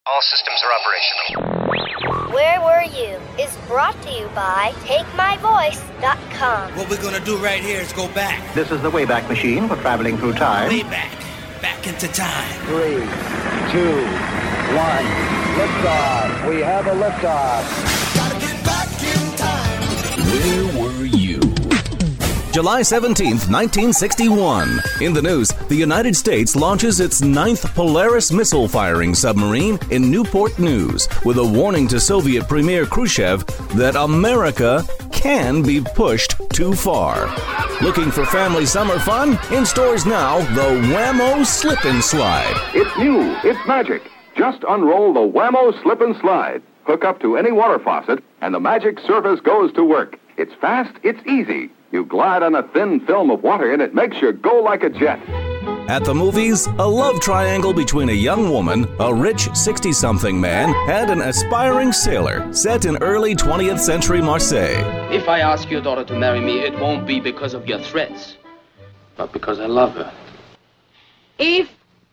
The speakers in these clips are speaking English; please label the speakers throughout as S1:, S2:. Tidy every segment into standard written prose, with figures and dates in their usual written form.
S1: All systems are operational.
S2: Where Were You is brought to you by TakeMyVoice.com.
S3: What we're gonna do right here is go back.
S4: This is the Wayback Machine for traveling through time.
S3: Way back. Back into time.
S4: 3, 2, 1. Liftoff. We have a liftoff.
S5: Gotta get back in time.
S6: Where were you? July 17th, 1961. In the news, the United States launches its 9th Polaris missile-firing submarine in Newport News, with a warning to Soviet Premier Khrushchev that America can be pushed too far. Looking for family summer fun? In stores now, the Wham-O Slip and Slide.
S7: It's new. It's magic. Just unroll the Wham-O Slip and Slide. Hook up to any water faucet, and the magic surface goes to work. It's fast. It's easy. You glide on a thin film of water, and it makes you go like a jet.
S6: At the movies, a love triangle between a young woman, a rich 60-something man, and an aspiring sailor, set in early 20th century Marseille.
S8: If I ask your daughter to marry me, it won't be because of your threats, but because I love her.
S9: If?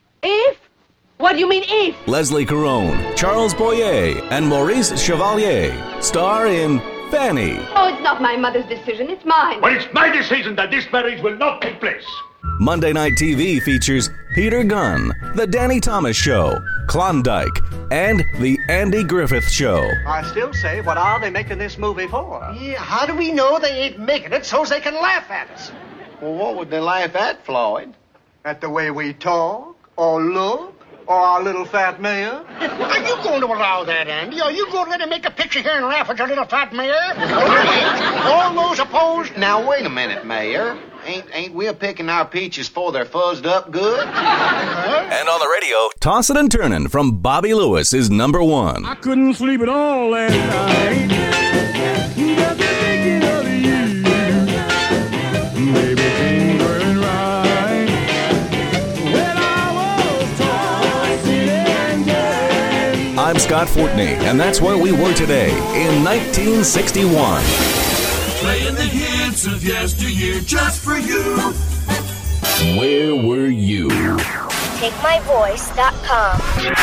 S9: What do you mean, if?
S6: Leslie Caron, Charles Boyer, and Maurice Chevalier star in Fanny.
S9: Oh, it's not my mother's decision, it's mine.
S10: But it's my decision that this marriage will not take place.
S6: Monday Night TV features Peter Gunn, The Danny Thomas Show, Klondike, and The Andy Griffith Show.
S4: I still say, what are they making this movie for?
S11: Yeah, how do we know they ain't making it so they can laugh at us?
S4: Well, what would they laugh at, Floyd? At the way we talk, or look, or our little fat mayor?
S11: Are you going to allow that, Andy? Are you going to let him make a picture here and laugh at your little fat mayor? All those opposed?
S4: Now, wait a minute, Mayor. Ain't we picking our peaches for they're fuzzed up good?
S6: And on the radio, Tossin' and Turnin' from Bobby Lewis is number one.
S12: I couldn't sleep at all last night. Just thinking of you. Baby, things weren't right. When I was tossing and turning.
S6: I'm Scott Fortney, and that's where we were today in 1961.
S5: Playing the hits of yesteryear just for you.
S6: Where were you?
S2: TakeMyVoice.com.